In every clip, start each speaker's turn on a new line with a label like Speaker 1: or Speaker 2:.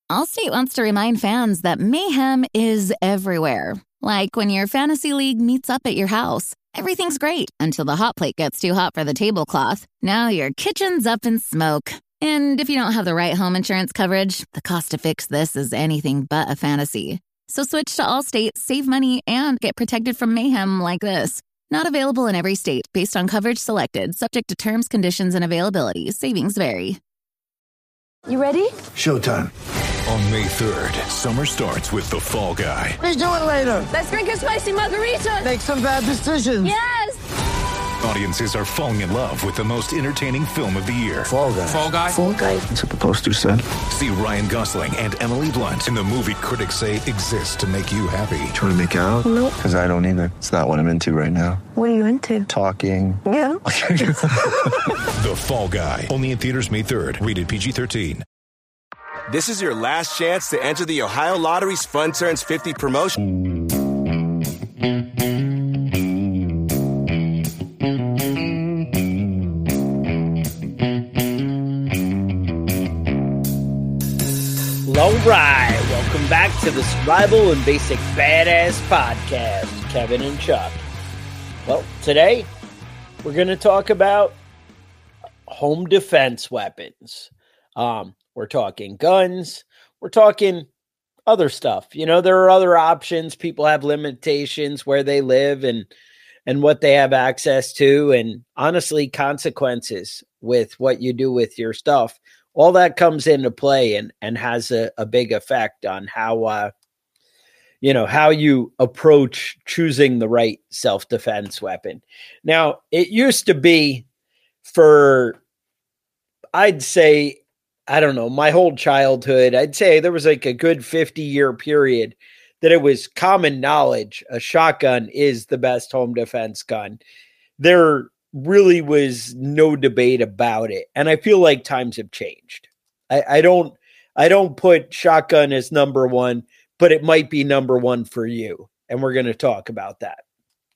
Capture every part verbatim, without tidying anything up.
Speaker 1: Allstate wants to remind fans that mayhem is everywhere. Like when your fantasy league meets up at your house. Everything's great until the hot plate gets too hot for the tablecloth. Now your kitchen's up in smoke. And if you don't have the right home insurance coverage, the cost to fix this is anything but a fantasy. So switch to Allstate, save money, and get protected from mayhem like this. Not available in every state based on coverage selected, subject to terms, conditions, and availability. Savings vary.
Speaker 2: You ready?
Speaker 3: Showtime.
Speaker 4: On May third, summer starts with The Fall Guy.
Speaker 2: Let's do it later.
Speaker 5: Let's drink a spicy margarita.
Speaker 2: Make some bad decisions.
Speaker 5: Yes.
Speaker 4: Audiences are falling in love with the most entertaining film of the year.
Speaker 3: Fall Guy.
Speaker 6: Fall Guy.
Speaker 2: Fall Guy.
Speaker 3: That's what the poster said.
Speaker 4: See Ryan Gosling and Emily Blunt in the movie critics say exists to make you happy.
Speaker 3: Trying to make it out?
Speaker 2: Nope.
Speaker 3: Because I don't either. It's not what I'm into right now.
Speaker 2: What are you into?
Speaker 3: Talking.
Speaker 2: Yeah.
Speaker 4: The Fall Guy. Only in theaters May third. Rated P G thirteen.
Speaker 7: This is your last chance to enter the Ohio Lottery's Fun Turns fifty promotion.
Speaker 8: All right, welcome back to the Survival and Basic Badass Podcast, Kevin and Chuck. Well, today we're going to talk about home defense weapons. Um, we're talking guns. We're talking other stuff. You know, there are other options. People have limitations where they live and and what they have access to, and honestly, consequences with what you do with your stuff. All that comes into play and, and has a, a big effect on how, uh, you know, how you approach choosing the right self-defense weapon. Now, it used to be for, I'd say, I don't know, my whole childhood, I'd say there was like a good fifty year period that it was common knowledge a shotgun is the best home defense gun. There really was no debate about it. And I feel like times have changed. I, I don't, I don't put shotgun as number one, but it might be number one for you. And we're going to talk about that.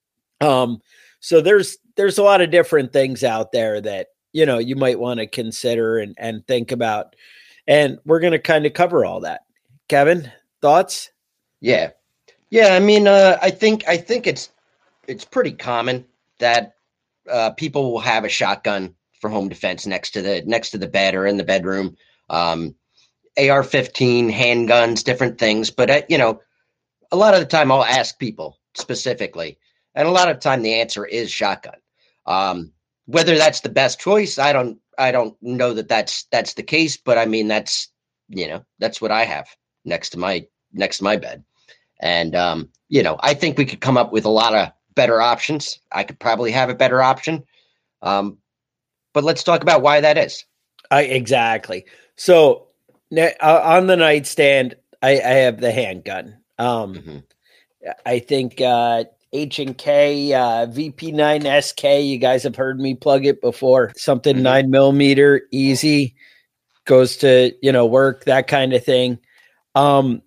Speaker 8: Um, so there's, there's a lot of different things out there that, you know, you might want to consider and, and think about. And we're going to kind of cover all that. Kevin, thoughts?
Speaker 9: Yeah. Yeah. I mean, uh, I think, I think it's, it's pretty common that, Uh, people will have a shotgun for home defense next to the next to the bed or in the bedroom. Um, A R fifteen, handguns, different things. But, uh, you know, a lot of the time I'll ask people specifically. And a lot of the time the answer is shotgun. Um, whether that's the best choice, I don't I don't know that that's that's the case. But, I mean, that's, you know, that's what I have next to my next to my bed. And, um, you know, I think we could come up with a lot of better options. I could probably have a better option. Um, but let's talk about why that is.
Speaker 8: I, exactly. So uh, on the nightstand, I, I have the handgun. Um, mm-hmm. I think uh, H and K, uh, V P nine S K, you guys have heard me plug it before. Something mm-hmm. nine millimeter, easy, goes to, you know, work, that kind of thing. Um,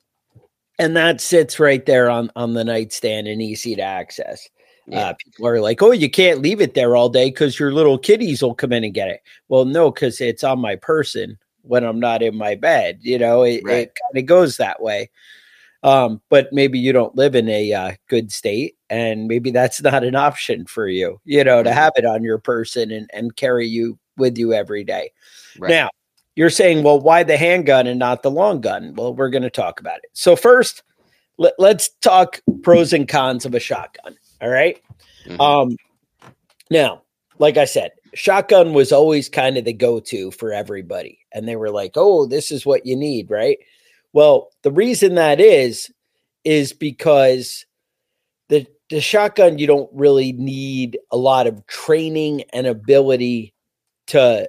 Speaker 8: And that sits right there on, on the nightstand and easy to access. Yeah. Uh, people are like, oh, you can't leave it there all day because your little kitties will come in and get it. Well, no, because it's on my person when I'm not in my bed. You know, it, right. it kind of goes that way. Um, but maybe you don't live in a uh, good state, and maybe that's not an option for you, you know, to have it on your person and, and carry you with you every day. Right. Now, you're saying, well, why the handgun and not the long gun? Well, we're going to talk about it. So first, let, let's talk pros and cons of a shotgun. All right. Mm-hmm. Um, now, like I said, shotgun was always kind of the go-to for everybody. And they were like, oh, this is what you need, right? Well, the reason that is, is because the, the shotgun, you don't really need a lot of training and ability to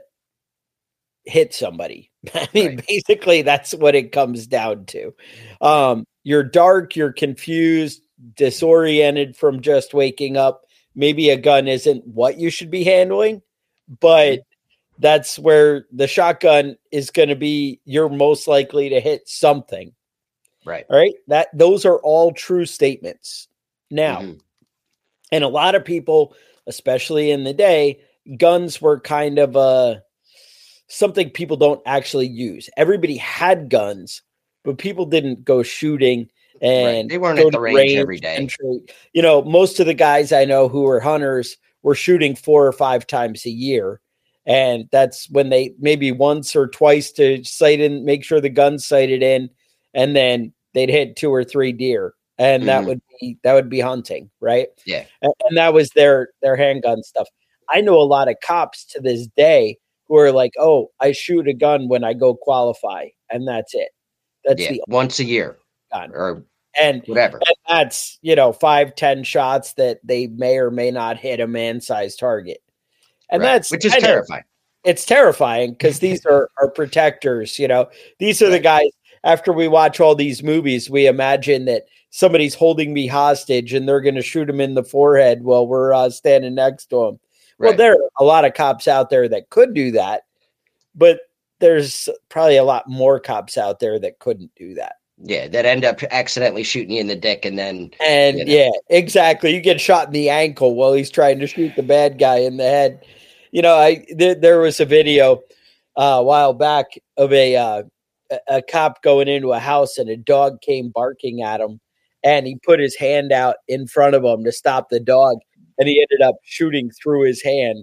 Speaker 8: hit somebody. I mean, right. Basically that's what it comes down to. Um, you're dark, you're confused, disoriented from just waking up. Maybe a gun isn't what you should be handling, but that's where the shotgun is going to be. You're most likely to hit something.
Speaker 9: Right.
Speaker 8: All right. That those are all true statements. Now, mm-hmm. and a lot of people, especially in the day, guns were kind of a, something people don't actually use. Everybody had guns, but people didn't go shooting and
Speaker 9: right. They weren't
Speaker 8: go
Speaker 9: at the
Speaker 8: to
Speaker 9: range every day.
Speaker 8: and trade. You know, most of the guys I know who were hunters were shooting four or five times a year. And that's when they maybe once or twice to sight in, make sure the gun's sighted in, and then they'd hit two or three deer. And mm-hmm. that would be that would be hunting, right?
Speaker 9: Yeah.
Speaker 8: And, and that was their their handgun stuff. I know a lot of cops to this day who are like, "Oh, I shoot a gun when I go qualify, and that's it. That's
Speaker 9: yeah,
Speaker 8: the
Speaker 9: once a year
Speaker 8: gun
Speaker 9: or
Speaker 8: and
Speaker 9: whatever.
Speaker 8: And that's you know five, ten shots that they may or may not hit a man-sized target, and
Speaker 9: right.
Speaker 8: that's
Speaker 9: which is
Speaker 8: I know,
Speaker 9: terrifying.
Speaker 8: It's terrifying because these are our protectors. You know, these are right. the guys. After we watch all these movies, we imagine that somebody's holding me hostage and they're going to shoot him in the forehead while we're uh, standing next to him. Well,
Speaker 9: right.
Speaker 8: there are a lot of cops out there that could do that, but there's probably a lot more cops out there that couldn't do that.
Speaker 9: Yeah, that end up accidentally shooting you in the dick and then...
Speaker 8: And, you know. yeah, exactly. You get shot in the ankle while he's trying to shoot the bad guy in the head. You know, I th- there was a video uh, a while back of a, uh, a cop going into a house and a dog came barking at him, and he put his hand out in front of him to stop the dog. And he ended up shooting through his hand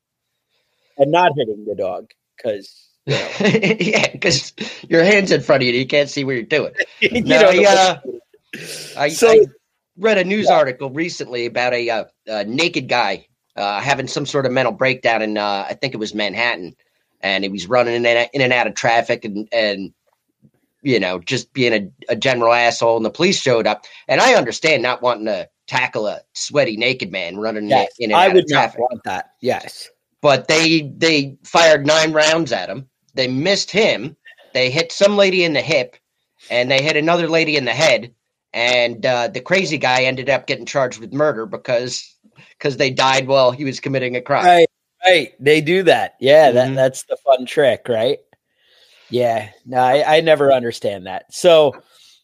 Speaker 8: and not hitting the dog because, you know.
Speaker 9: yeah, because your hand's in front of you. You can't see what you're doing.
Speaker 8: you
Speaker 9: no,
Speaker 8: know,
Speaker 9: I, uh, I,
Speaker 8: so,
Speaker 9: I read a news
Speaker 8: yeah.
Speaker 9: article recently about a, uh, a naked guy uh, having some sort of mental breakdown in, uh, I think it was Manhattan. And he was running in and, in and out of traffic and, and you know, just being a, a general asshole. And the police showed up. And I understand not wanting to tackle a sweaty naked man running
Speaker 8: yes,
Speaker 9: in and
Speaker 8: I
Speaker 9: out
Speaker 8: would
Speaker 9: of traffic.
Speaker 8: not want that. Yes.
Speaker 9: But they they fired nine rounds at him. They missed him. They hit some lady in the hip. And they hit another lady in the head. And uh, the crazy guy ended up getting charged with murder because because they died while he was committing a crime.
Speaker 8: Right. Right. They do that. Yeah.
Speaker 9: Mm-hmm.
Speaker 8: That that's the fun trick, right? Yeah. No, I, I never understand that. So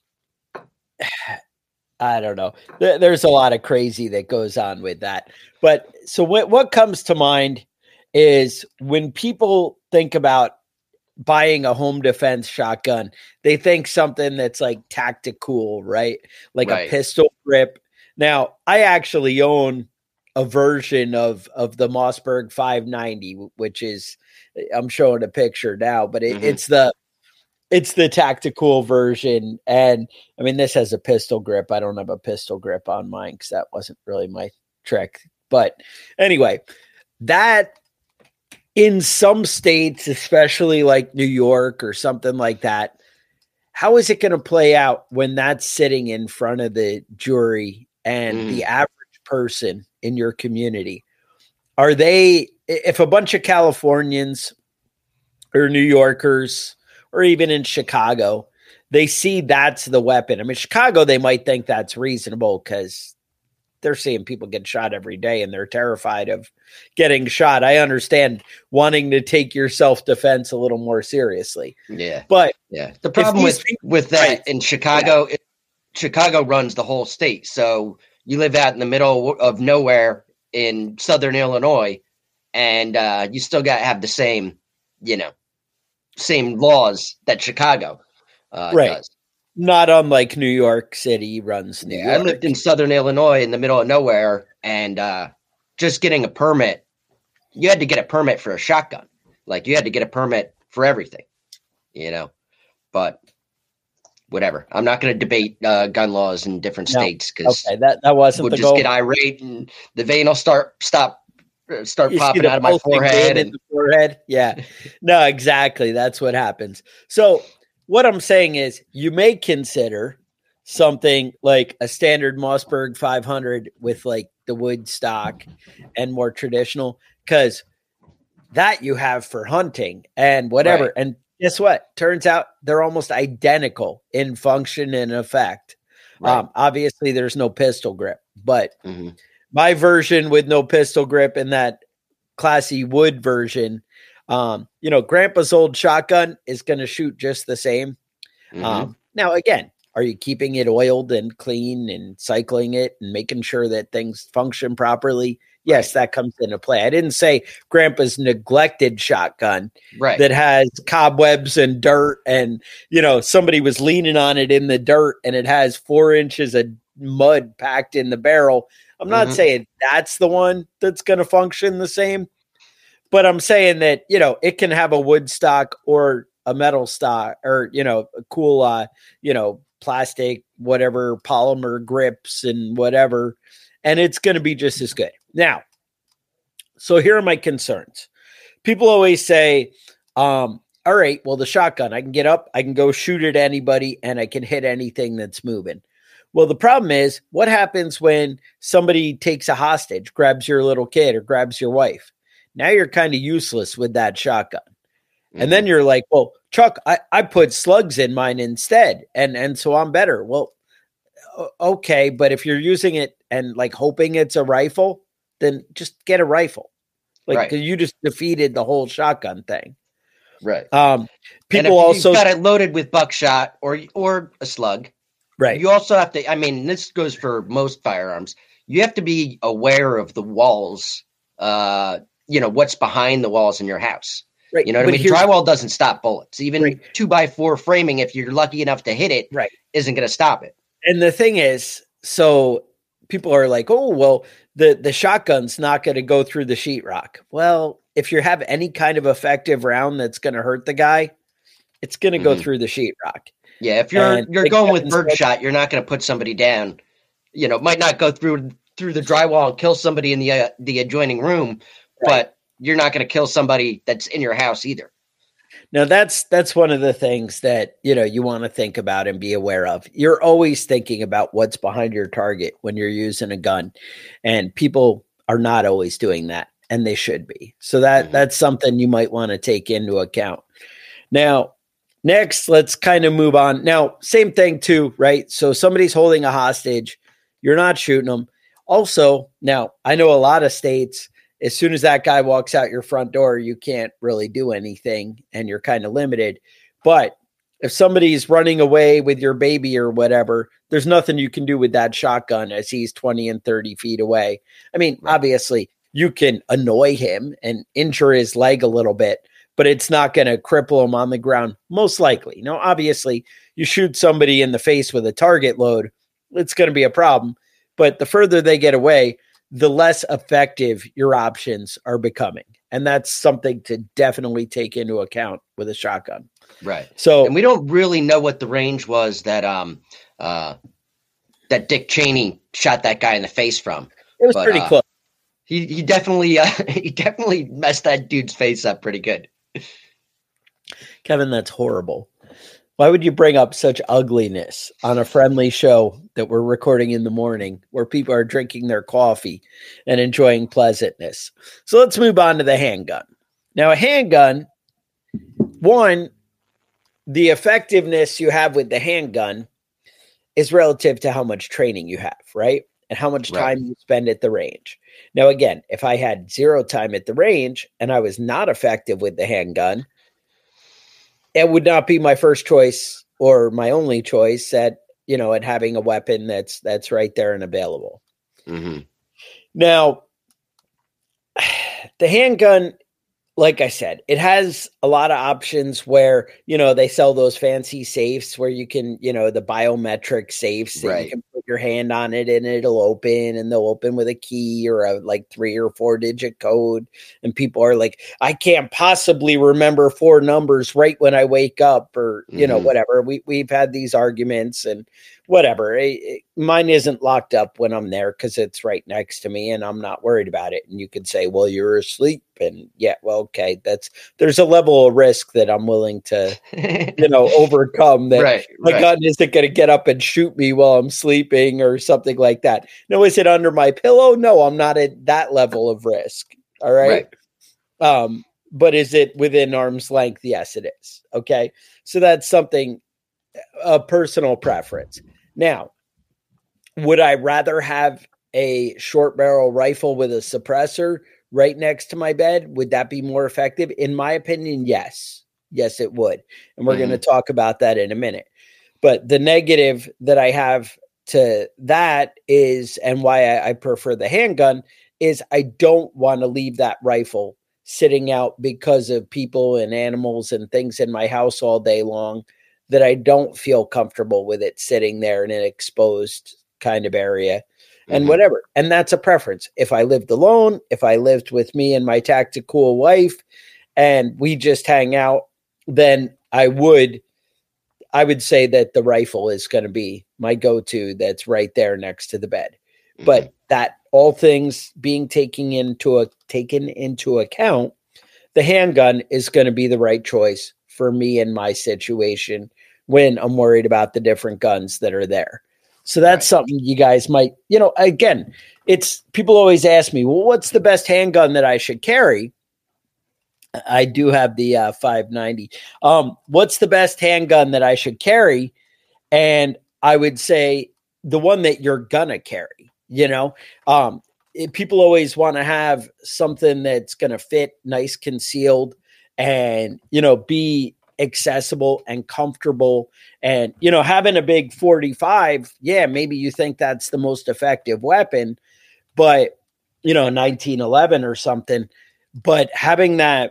Speaker 8: I don't know. There, there's a lot of crazy that goes on with that. But so what, what comes to mind is when people think about buying a home defense shotgun, they think something that's like tactical, right? Like
Speaker 9: right.
Speaker 8: a pistol grip. Now, I actually own a version of of the Mossberg five ninety, which is, I'm showing a picture now, but it, mm-hmm. it's the it's the tactical version. And I mean, this has a pistol grip. I don't have a pistol grip on mine because that wasn't really my trick. But anyway, that in some states, especially like New York or something like that, how is it going to play out when that's sitting in front of the jury and mm. the average person in your community? Are they, if a bunch of Californians or New Yorkers or even in Chicago, they see that's the weapon? I mean, Chicago, they might think that's reasonable because they're seeing people get shot every day and they're terrified of getting shot. I understand wanting to take your self-defense a little more seriously.
Speaker 9: Yeah.
Speaker 8: But
Speaker 9: yeah, the problem with,
Speaker 8: people,
Speaker 9: with that
Speaker 8: right,
Speaker 9: in Chicago,
Speaker 8: yeah.
Speaker 9: it, Chicago runs the whole state. So you live out in the middle of nowhere in Southern Illinois, and uh, you still got to have the same, you know, same laws that Chicago uh,
Speaker 8: right.
Speaker 9: does.
Speaker 8: Not unlike New York City runs New
Speaker 9: yeah,
Speaker 8: York.
Speaker 9: I lived in Southern Illinois in the middle of nowhere, and uh, just getting a permit, you had to get a permit for a shotgun. Like, you had to get a permit for everything, you know, but whatever. I'm not going to debate uh, gun laws in different
Speaker 8: no.
Speaker 9: states because
Speaker 8: okay, that, that wasn't
Speaker 9: we'll
Speaker 8: the
Speaker 9: just
Speaker 8: goal.
Speaker 9: get irate and the vein will start, stop, start
Speaker 8: You
Speaker 9: popping
Speaker 8: see the
Speaker 9: out of my
Speaker 8: pulsing
Speaker 9: forehead.
Speaker 8: vein in
Speaker 9: And
Speaker 8: the forehead. Yeah, no, exactly. That's what happens. So what I'm saying is you may consider something like a standard Mossberg five hundred with like the wood stock and more traditional, because that you have for hunting and whatever.
Speaker 9: Right.
Speaker 8: And guess what? Turns out they're almost identical in function and effect.
Speaker 9: Right.
Speaker 8: Um, obviously, there's no pistol grip, but
Speaker 9: mm-hmm.
Speaker 8: my version with no pistol grip and that classy wood version, um, you know, Grandpa's old shotgun is going to shoot just the same.
Speaker 9: Mm-hmm.
Speaker 8: Um, now, again, Are you keeping it oiled and clean and cycling it and making sure that things function properly? Yes, that comes into play. I didn't say grandpa's neglected shotgun
Speaker 9: right.
Speaker 8: that has cobwebs and dirt and, you know, somebody was leaning on it in the dirt and it has four inches of mud packed in the barrel. I'm not mm-hmm. saying that's the one that's going to function the same, but I'm saying that, you know, it can have a wood stock or a metal stock or, you know, a cool, uh, you know, plastic, whatever, polymer grips and whatever, and it's going to be just as good. Now, so here are my concerns. People always say, um, all right, well, the shotgun, I can get up, I can go shoot at anybody, and I can hit anything that's moving. Well, the problem is, what happens when somebody takes a hostage, grabs your little kid or grabs your wife? Now you're kind of useless with that shotgun. Mm-hmm. And then you're like, well, Chuck, I, I put slugs in mine instead, and, and so I'm better. Well, okay, but if you're using it and like hoping it's a rifle, then just get a rifle. Like, right. 'cause you just defeated the whole shotgun thing.
Speaker 9: Right.
Speaker 8: Um, people
Speaker 9: and if
Speaker 8: also
Speaker 9: you've got it loaded with buckshot or, or a slug.
Speaker 8: Right.
Speaker 9: You also have to, I mean, this goes for most firearms. You have to be aware of the walls, uh, you know, what's behind the walls in your house.
Speaker 8: Right.
Speaker 9: You know what but I mean? Drywall doesn't stop bullets. Even
Speaker 8: right.
Speaker 9: two by four framing, if you're lucky enough to hit it,
Speaker 8: right.
Speaker 9: isn't going to stop it.
Speaker 8: And the thing is, so people are like, oh, well, the, the shotgun's not going to go through the sheetrock. Well, if you have any kind of effective round that's going to hurt the guy, it's going to mm-hmm. go through the sheetrock.
Speaker 9: Yeah, if you're and you're going with birdshot, you're not going to put somebody down. You know, it might not go through through the drywall and kill somebody in the uh, the adjoining room, right. but you're not going to kill somebody that's in your house either.
Speaker 8: Now, that's that's one of the things that, you know, you want to think about and be aware of. You're always thinking about what's behind your target when you're using a gun, and people are not always doing that, and they should be. So that mm-hmm. that's something you might want to take into account. Now, next, let's kind of move on. Now, same thing too, right? So somebody's holding a hostage. You're not shooting them. Also, now, I know a lot of states, as soon as that guy walks out your front door, you can't really do anything and you're kind of limited. But if somebody's running away with your baby or whatever, there's nothing you can do with that shotgun as he's twenty and thirty feet away. I mean, right. obviously, you can annoy him and injure his leg a little bit, but it's not going to cripple him on the ground, most likely. Now, obviously, you shoot somebody in the face with a target load, it's going to be a problem. But the further they get away, the less effective your options are becoming. And that's something to definitely take into account with a shotgun.
Speaker 9: Right.
Speaker 8: So,
Speaker 9: and we don't really know what the range was that um uh that Dick Cheney shot that guy in the face from.
Speaker 8: It was
Speaker 9: but,
Speaker 8: pretty
Speaker 9: uh,
Speaker 8: close.
Speaker 9: He he definitely uh, he definitely messed that dude's face up pretty good.
Speaker 8: Kevin, that's horrible. Why would you bring up such ugliness on a friendly show that we're recording in the morning where people are drinking their coffee and enjoying pleasantness? So let's move on to the handgun. Now, a handgun, one, the effectiveness you have with the handgun is relative to how much training you have, right? And how much time right. you spend at the range. Now, again, if I had zero time at the range and I was not effective with the handgun, it would not be my first choice or my only choice at, you know, at having a weapon that's, that's right there and available.
Speaker 9: Mm-hmm.
Speaker 8: Now, the handgun, like I said, it has a lot of options where, you know, they sell those fancy safes where you can, you know, the biometric safes that
Speaker 9: right.
Speaker 8: you can put your hand on it and it'll open, and they'll open with a key or a like three or four digit code. And people are like, I can't possibly remember four numbers right when I wake up, or, you mm-hmm. know, whatever. We, we've had these arguments and whatever. It, it, mine isn't locked up when I'm there because it's right next to me and I'm not worried about it. And you could say, well, you're asleep. And yeah, well, okay, that's, there's a level of risk that I'm willing to, you know, overcome that
Speaker 9: right,
Speaker 8: my
Speaker 9: right.
Speaker 8: gun isn't going to get up and shoot me while I'm sleeping or something like that. No, is it under my pillow? No, I'm not at that level of risk. All right. right. Um, but is it within arm's length? Yes, it is. Okay. So that's something, a personal preference. Now, would I rather have a short barrel rifle with a suppressor right next to my bed? Would that be more effective? In my opinion, yes. Yes, it would. And we're mm-hmm. going to talk about that in a minute. But the negative that I have to that is, and why I, I prefer the handgun, is I don't want to leave that rifle sitting out because of people and animals and things in my house all day long, that I don't feel comfortable with it sitting there in an exposed kind of area and mm-hmm. whatever. And that's a preference. If I lived alone, if I lived with me and my tactical wife and we just hang out, then I would, I would say that the rifle is going to be my go-to that's right there next to the bed. Mm-hmm. But that all things being taken into a, taken into account, the handgun is going to be the right choice for me in my situation when I'm worried about the different guns that are there. So that's right. Something you guys might, you know, again, it's people always ask me, well, what's the best handgun that I should carry? I do have the uh, five ninety. Um, what's the best handgun that I should carry? And I would say the one that you're gonna carry, you know, um, it, people always want to have something that's going to fit nice concealed and, you know, be accessible and comfortable. And, you know, having a big forty-five, yeah, maybe you think that's the most effective weapon, but, you know, nineteen eleven or something, but having that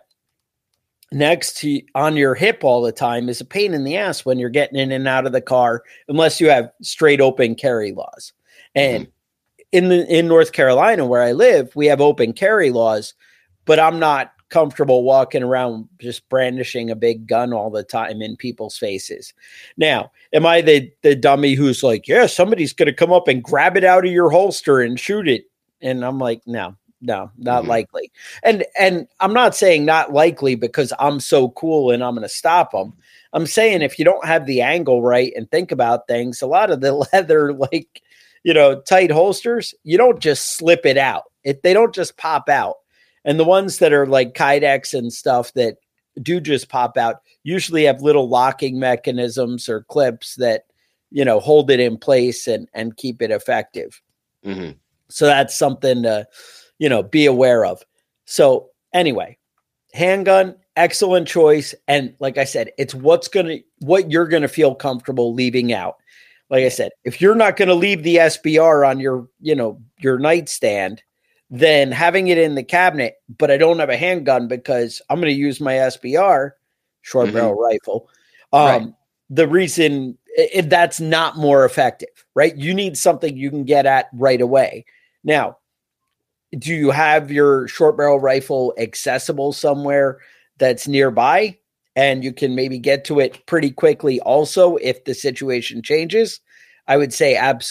Speaker 8: next to on your hip all the time is a pain in the ass when you're getting in and out of the car, unless you have straight open carry laws. And mm-hmm. in the, in North Carolina, where I live, we have open carry laws, but I'm not comfortable walking around just brandishing a big gun all the time in people's faces. Now, am I the, the dummy who's like, yeah, somebody's going to come up and grab it out of your holster and shoot it? And I'm like, no, no, not mm-hmm. likely. And, and I'm not saying not likely because I'm so cool and I'm going to stop them. I'm saying if you don't have the angle right and think about things, a lot of the leather, like, you know, tight holsters, you don't just slip it out. It, they don't just pop out. And the ones that are like Kydex and stuff that do just pop out usually have little locking mechanisms or clips that, you know, hold it in place and, and keep it effective. Mm-hmm. So that's something to, you know, be aware of. So anyway, handgun, excellent choice. And like I said, it's what's going to, what you're going to feel comfortable leaving out. Like I said, if you're not going to leave the S B R on your, you know, your nightstand, then having it in the cabinet, but I don't have a handgun because I'm going to use my S B R, short mm-hmm. barrel rifle. Um, right. The reason if that's not more effective, right? You need something you can get at right away. Now, do you have your short barrel rifle accessible somewhere that's nearby and you can maybe get to it pretty quickly also if the situation changes? I would say absolutely.